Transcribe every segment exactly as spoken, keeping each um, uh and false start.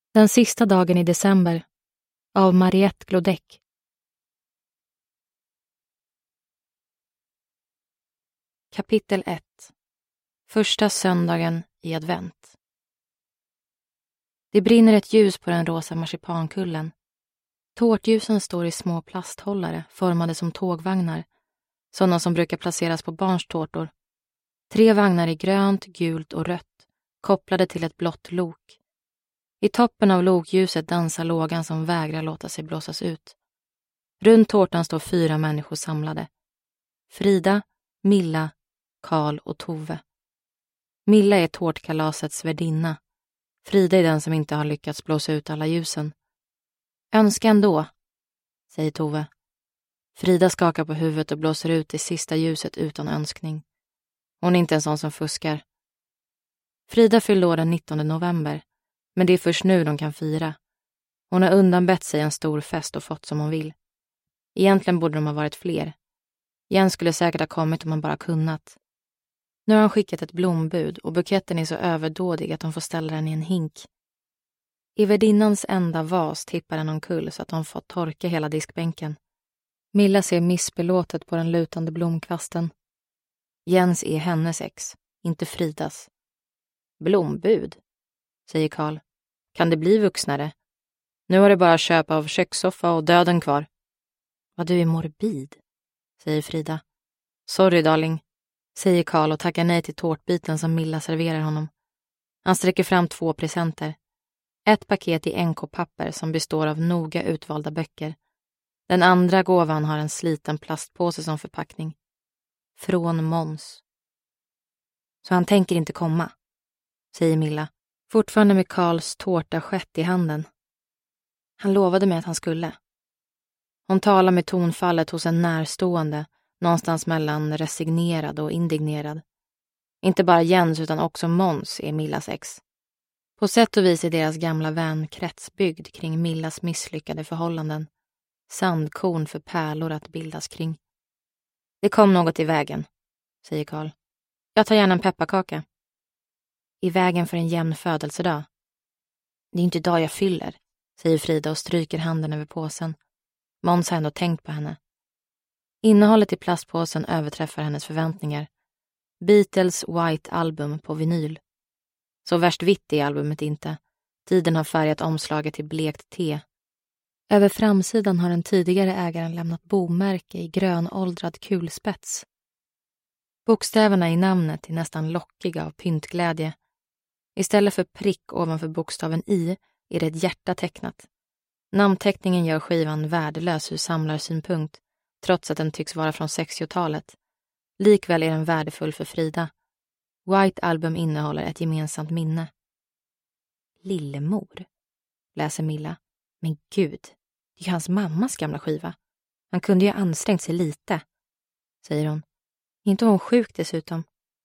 Den sista dagen i december av Mariette Glodek. Kapitel ett. Första söndagen i advent. Det brinner ett ljus på den rosa marsipankullen. Tårtljusen står i små plasthållare formade som tågvagnar, sådana som brukar placeras på barns tårtor. Tre vagnar i grönt, gult och rött, kopplade till ett blått lok. I toppen av lokljuset dansar lågan som vägrar låta sig blåsas ut. Runt tårtan står fyra människor samlade. Frida, Milla, Karl och Tove. Milla är tårtkalasets värdinna. Frida är den som inte har lyckats blåsa ut alla ljusen. Önska ändå, säger Tove. Frida skakar på huvudet och blåser ut det sista ljuset utan önskning. Hon är inte en sån som fuskar. Frida fyllde år den nittonde november, men det är först nu de kan fira. Hon har undanbett sig en stor fest och fått som hon vill. Egentligen borde de ha varit fler. Jens skulle säkert ha kommit om han bara kunnat. Nu har han skickat ett blombud och buketten är så överdådig att de får ställa den i en hink. I värdinnans enda vas tippar den omkull så att de fått torka hela diskbänken. Milla ser missbelåtet på den lutande blomkvasten. Jens är hennes ex, inte Fridas. Blombud, säger Karl. Kan det bli vuxnare? Nu har det bara köp av kökssoffa och döden kvar. Vad du är morbid, säger Frida. Sorry darling, säger Karl och tackar nej till tårtbiten som Milla serverar honom. Han sträcker fram två presenter. Ett paket i N K-papper som består av noga utvalda böcker. Den andra gåvan har en sliten plastpåse som förpackning. Från Måns. Så han tänker inte komma, säger Milla, fortfarande med Karls tårta skett i handen. Han lovade mig att han skulle. Hon talar med tonfallet hos en närstående, någonstans mellan resignerad och indignerad. Inte bara Jens utan också Måns är Millas ex. På sätt och vis är deras gamla vän kretsbyggd kring Millas misslyckade förhållanden. Sandkorn för pärlor att bildas kring. Det kom något i vägen, säger Karl. Jag tar gärna en pepparkaka. I vägen för en jämn födelsedag. Det är inte idag jag fyller, säger Frida och stryker handen över påsen. Måns har ändå tänkt på henne. Innehållet i plastpåsen överträffar hennes förväntningar. Beatles White Album på vinyl. Så värst vitt är albumet inte. Tiden har färgat omslaget till blekt te. Över framsidan har den tidigare ägaren lämnat bomärke i grönåldrad kulspets. Bokstäverna i namnet är nästan lockiga av pyntglädje. Istället för prick ovanför bokstaven I är det ett hjärta tecknat. Namnteckningen gör skivan värdelös ur samlarsynpunkt, trots att den tycks vara från sextiotalet. Likväl är den värdefull för Frida. White Album innehåller ett gemensamt minne. Lillemor, läser Milla. Men gud, det är ju hans mammas gamla skiva. Han kunde ju ha ansträngt sig lite, säger hon. Inte hon sjuk dessutom.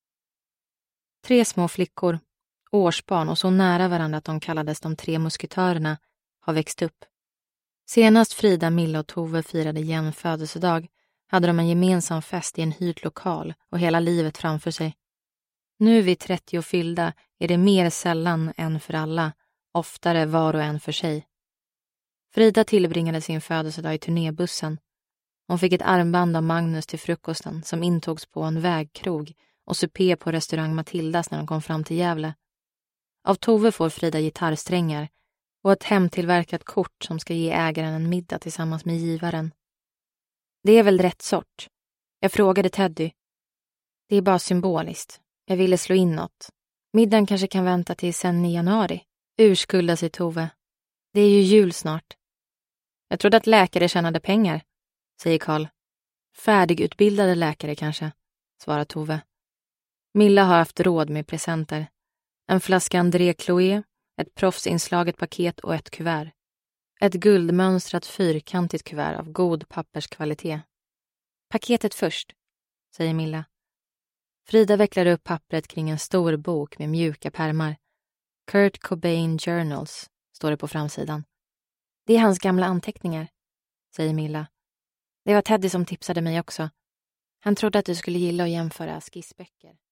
Tre små flickor, årsbarn och så nära varandra att de kallades de tre musketörerna, har växt upp. Senast Frida, Milla och Tove firade jämn födelsedag hade de en gemensam fest i en hyrd lokal och hela livet framför sig. Nu vid trettio fyllda är det mer sällan än för alla, oftare var och en för sig. Frida tillbringade sin födelsedag i turnébussen. Hon fick ett armband av Magnus till frukosten som intogs på en vägkrog och supé på restaurang Matildas när de kom fram till Gävle. Av Tove får Frida gitarrsträngar och ett hemtillverkat kort som ska ge ägaren en middag tillsammans med givaren. Det är väl rätt sort. Jag frågade Teddy. Det är bara symboliskt. Jag ville slå in något. Middagen kanske kan vänta till sen i januari. Urskulda sig Tove. Det är ju jul snart. Jag trodde att läkare tjänade pengar, säger Karl. Färdigutbildade läkare kanske, svarar Tove. Milla har haft råd med presenter. En flaska André Chloé, ett proffsinslaget paket och ett kuvert. Ett guldmönstrat fyrkantigt kuvert av god papperskvalitet. Paketet först, säger Milla. Frida vecklar upp pappret kring en stor bok med mjuka pärmar. Kurt Cobain Journals, står det på framsidan. Det är hans gamla anteckningar, säger Milla. Det var Teddy som tipsade mig också. Han trodde att du skulle gilla att jämföra skissböcker.